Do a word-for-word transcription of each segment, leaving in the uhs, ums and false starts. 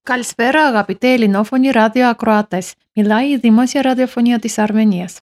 Καλησπέρα αγαπητοί ελληνόφωνοι ραδιοακροατές. Μιλάει η Δημόσια Ραδιοφωνία της Αρμενίας.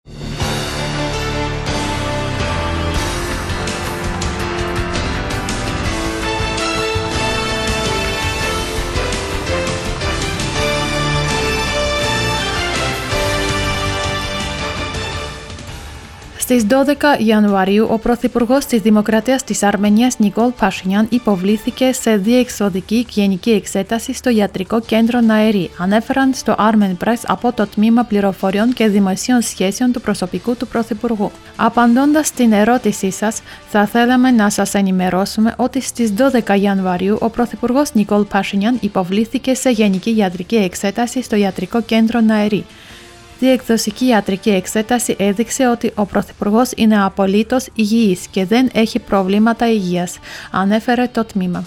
Στις δώδεκα Ιανουαρίου, ο Πρωθυπουργός της Δημοκρατίας της Αρμενίας Νικόλ Πασινιάν υποβλήθηκε σε διεξοδική γενική εξέταση στο Ιατρικό Κέντρο Ναερί, ανέφεραν στο Armen Press από το Τμήμα Πληροφοριών και Δημοσίων Σχέσεων του προσωπικού του Πρωθυπουργού. Απαντώντας στην ερώτησή σας, θα θέλαμε να σας ενημερώσουμε ότι στις δώδεκα Ιανουαρίου ο Πρωθυπουργός Νικόλ Πασινιάν υποβλήθηκε σε γενική ιατρική εξέταση στο Ιατρικό Κέντρο Ναερί. Η διεκδοσική ιατρική εξέταση έδειξε ότι ο Πρωθυπουργός είναι απολύτως υγιής και δεν έχει προβλήματα υγείας, ανέφερε το τμήμα.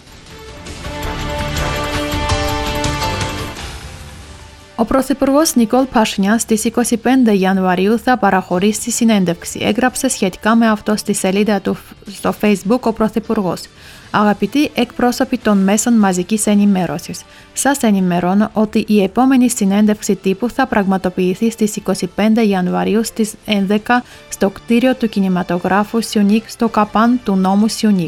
Ο Πρωθυπουργός Νικόλ Πασινιάν στις είκοσι πέντε Ιανουαρίου θα παραχωρήσει συνέντευξη. Έγραψε σχετικά με αυτό στη σελίδα του στο Facebook ο Πρωθυπουργός. Αγαπητοί εκπρόσωποι των μέσων μαζικής ενημέρωσης, σας ενημερώνω ότι η επόμενη συνέντευξη τύπου θα πραγματοποιηθεί στις είκοσι πέντε Ιανουαρίου στις έντεκα στο κτίριο του κινηματογράφου Σιουνίκ στο Καπάν του νόμου Σιουνίκ.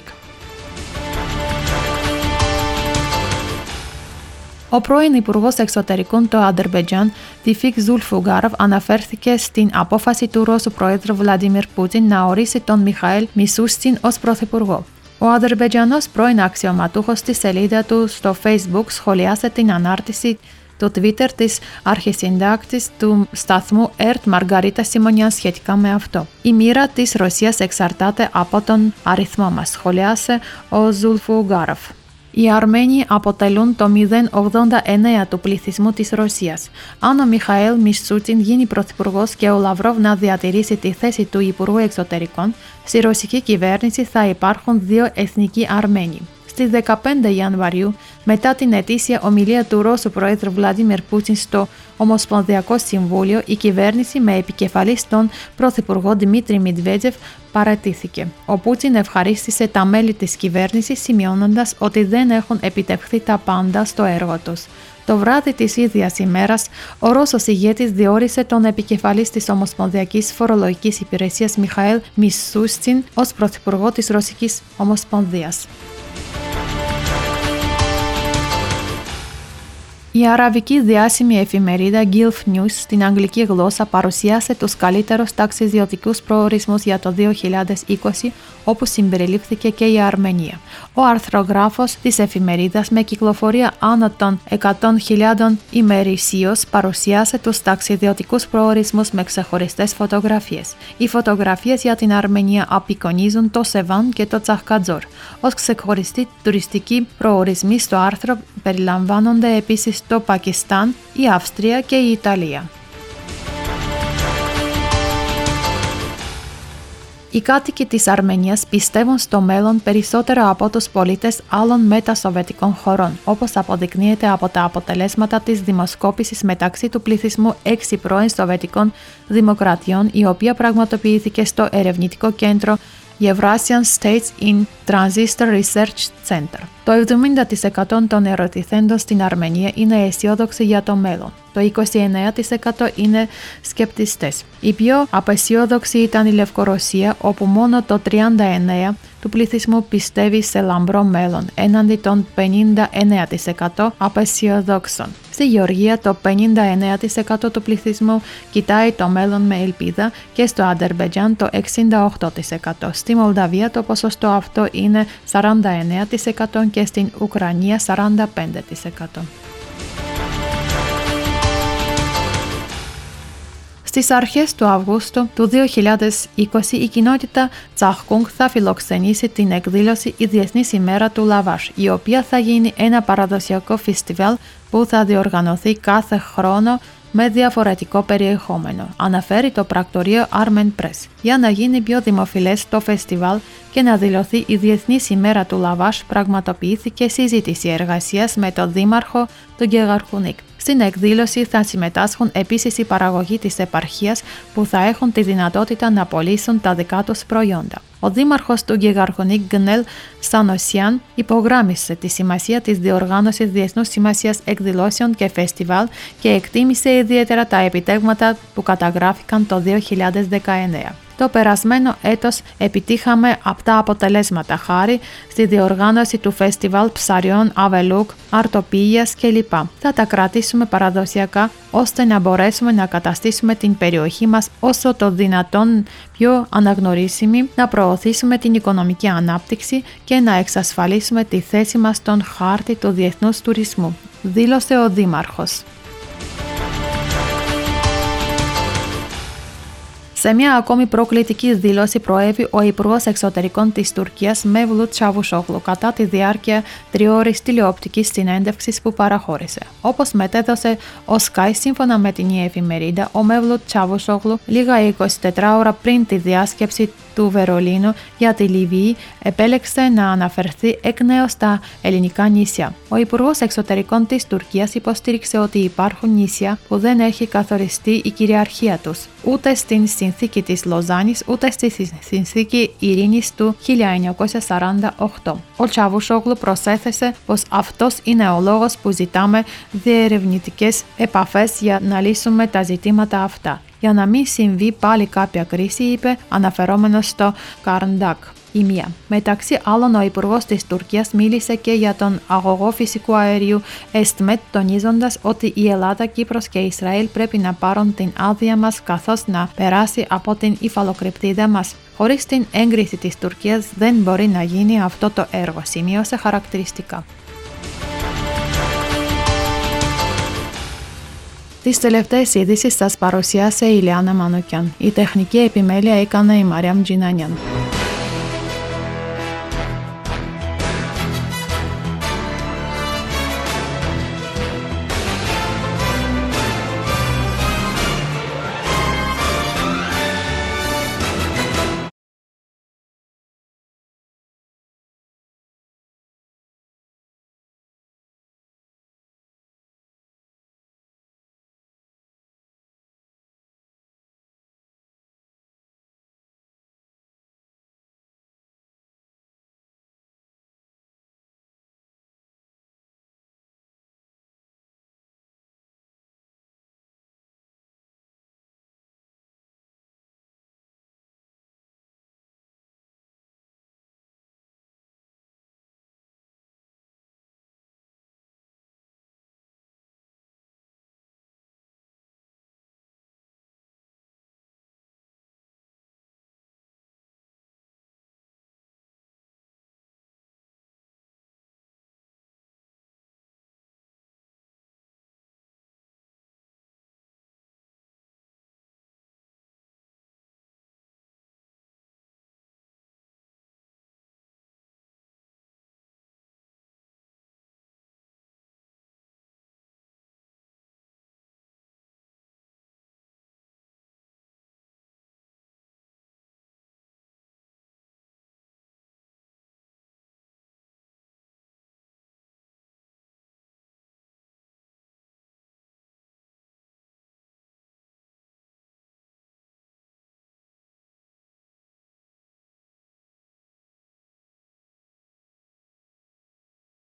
Ο πρώην Υπουργός Εξωτερικών του Αζερμπαϊτζάν, Τιφίκ Ζουλφουγκάροφ, αναφέρθηκε στην απόφαση του Ρώσου Προέδρου Βλαντίμιρ Πούτιν να ορίσει τον Μιχαήλ Μισούστιν ως Πρωθυπουργό. Ο Αζερμπαϊτζανός πρώην αξιωματούχος στη σελίδα του στο Facebook σχολιάσε την ανάρτηση του Twitter της αρχισυντάκτης του σταθμού ΕΡΤ Μαργαρίτα Σιμονιάν σχετικά με αυτό. Η μοίρα της Ρωσίας εξαρτάται από τον αριθμό μας, σχολιάσε ο Ζουλφουγκάροφ. Οι Αρμένοι αποτελούν το μηδέν κόμμα ογδόντα εννέα του πληθυσμού της Ρωσίας. Αν ο Μιχαήλ Μισούτιν γίνει πρωθυπουργός και ο Λαυρόβ να διατηρήσει τη θέση του Υπουργού Εξωτερικών, στη ρωσική κυβέρνηση θα υπάρχουν δύο εθνικοί Αρμένοι. Στις δεκαπέντε Ιανουαρίου, μετά την ετήσια ομιλία του Ρώσου Προέδρου Βλαντίμιρ Πούτιν στο Ομοσπονδιακό Συμβούλιο, η κυβέρνηση με επικεφαλής τον Πρωθυπουργό Δημήτρη Μετβέντεφ παραιτήθηκε. Ο Πούτιν ευχαρίστησε τα μέλη της κυβέρνησης, σημειώνοντας ότι δεν έχουν επιτευχθεί τα πάντα στο έργο τους. Το βράδυ της ίδιας ημέρας, ο Ρώσος ηγέτης διόρισε τον επικεφαλής της Ομοσπονδιακής Φορολογικής Υπηρεσίας Μιχαήλ Μισούστιν ως Πρωθυπουργό της Ρωσικής Ομοσπονδίας. Η αραβική διάσημη εφημερίδα Gulf News στην αγγλική γλώσσα παρουσίασε τους καλύτερους ταξιδιωτικούς προορισμούς για το δύο χιλιάδες είκοσι, όπου συμπεριλήφθηκε και η Αρμενία. Ο αρθρογράφος της εφημερίδας, με κυκλοφορία άνω των εκατό χιλιάδων ημερησίως, παρουσίασε τους ταξιδιωτικούς προορισμούς με ξεχωριστές φωτογραφίες. Οι φωτογραφίες για την Αρμενία απεικονίζουν το Σεβάν και το Τσαχκατζόρ. Ως ξεχωριστοί τουριστικοί προορισμοί στο άρθρο περιλαμβάνονται επίσης το Πακιστάν, η Αυστρία και η Ιταλία. Οι κάτοικοι της Αρμενίας πιστεύουν στο μέλλον περισσότερο από τους πολίτες άλλων μετασοβιετικών χωρών, όπως αποδεικνύεται από τα αποτελέσματα της δημοσκόπησης μεταξύ του πληθυσμού έξι πρώην Σοβιετικών Δημοκρατιών, η οποία πραγματοποιήθηκε στο ερευνητικό κέντρο Eurasian States in Transistor Research Center. Το εβδομήντα τοις εκατό των ερωτηθέντων στην Αρμενία είναι αισιόδοξοι για το μέλλον. Το είκοσι εννέα τοις εκατό είναι σκεπτιστές. Η πιο απεσιόδοξη ήταν η Λευκορωσία, όπου μόνο το τριάντα εννέα τοις εκατό του πληθυσμού πιστεύει σε λαμπρό μέλλον, έναντι των πενήντα εννέα τοις εκατό απεσιόδοξων. Στη Γεωργία, το πενήντα εννέα τοις εκατό του πληθυσμού κοιτάει το μέλλον με ελπίδα και στο Αζερμπαϊτζάν το εξήντα οκτώ τοις εκατό. Στη Μολδαβία το ποσοστό αυτό είναι σαράντα εννέα τοις εκατό και στην Ουκρανία σαράντα πέντε τοις εκατό. Στις αρχές του Αυγούστου του δύο χιλιάδες είκοσι, η κοινότητα Τσαχκούγκ θα φιλοξενήσει την εκδήλωση «Η Διεθνής ημέρα του Λαβάζ», η οποία θα γίνει ένα παραδοσιακό φεστιβάλ που θα διοργανωθεί κάθε χρόνο με διαφορετικό περιεχόμενο, αναφέρει το πρακτορείο Armen Press. Για να γίνει πιο δημοφιλές το φεστιβάλ και να δηλωθεί η Διεθνής ημέρα του Λαβάζ, πραγματοποιήθηκε συζήτηση εργασίας με τον δήμαρχο του Γεγαρχούνικ. Στην εκδήλωση θα συμμετάσχουν επίσης οι παραγωγοί της επαρχίας που θα έχουν τη δυνατότητα να πωλήσουν τα δικά τους προϊόντα. Ο δήμαρχος του Γεγαργονίκ Γκνέλ Σανοσιάν υπογράμμισε τη σημασία της διοργάνωσης διεθνούς σημασίας εκδηλώσεων και φεστιβάλ και εκτίμησε ιδιαίτερα τα επιτεύγματα που καταγράφηκαν το δύο χιλιάδες δεκαεννέα. Το περασμένο έτος επιτύχαμε απτά αποτελέσματα χάρη στη διοργάνωση του φεστιβάλ ψαριών Αβελούκ, αρτοπήγιας κλπ. Θα τα κρατήσουμε παραδοσιακά ώστε να μπορέσουμε να καταστήσουμε την περιοχή μας όσο το δυνατόν πιο αναγνωρίσιμη, να προωθήσουμε την οικονομική ανάπτυξη και να εξασφαλίσουμε τη θέση μας στον χάρτη του διεθνούς τουρισμού, δήλωσε ο Δήμαρχος. Σε μια ακόμη προκλητική δήλωση προέβη ο Υπουργός Εξωτερικών της Τουρκίας Μεύλουτ Τσαβουσόγλου κατά τη διάρκεια τριώρης τηλεοπτικής συνέντευξης που παραχώρησε. Όπως μετέδωσε ο Sky, σύμφωνα με την εφημερίδα, ο Μεύλουτ Τσαβουσόγλου λίγα εικοσιτέσσερις ώρα πριν τη διάσκεψη του Βερολίνου για τη Λιβύη επέλεξε να αναφερθεί εκ νέου στα ελληνικά νησιά. Ο Υπουργός Εξωτερικών της Τουρκίας υποστήριξε ότι υπάρχουν νησιά που δεν έχει καθοριστεί η κυριαρχία τους, ούτε στην συνθήκη της Λοζάνης, ούτε στη συνθήκη ειρήνης του χίλια εννιακόσια σαράντα οκτώ. Ο Τσαβουσόγλου προσέθεσε πως αυτός είναι ο λόγος που ζητάμε διερευνητικές επαφές για να λύσουμε τα ζητήματα αυτά. Για να μην συμβεί πάλι κάποια κρίση, είπε, αναφερόμενος στο Καρντάκ. Η μία. Μεταξύ άλλων, ο Υπουργός της Τουρκίας μίλησε και για τον αγωγό φυσικού αερίου Εστμετ, τονίζοντας ότι η Ελλάδα, Κύπρος και Ισραήλ πρέπει να πάρουν την άδεια μας καθώς να περάσει από την υφαλοκρηπτίδα μας. Χωρίς την έγκριση της Τουρκίας δεν μπορεί να γίνει αυτό το έργο, σημείωσε χαρακτηριστικά. Τις τελευταίες ειδήσεις σας παρουσίασε η Ιλιάνα Μανουκιάν. Η τεχνική επιμέλεια έκανε η Μαρία Μτζινανιάν.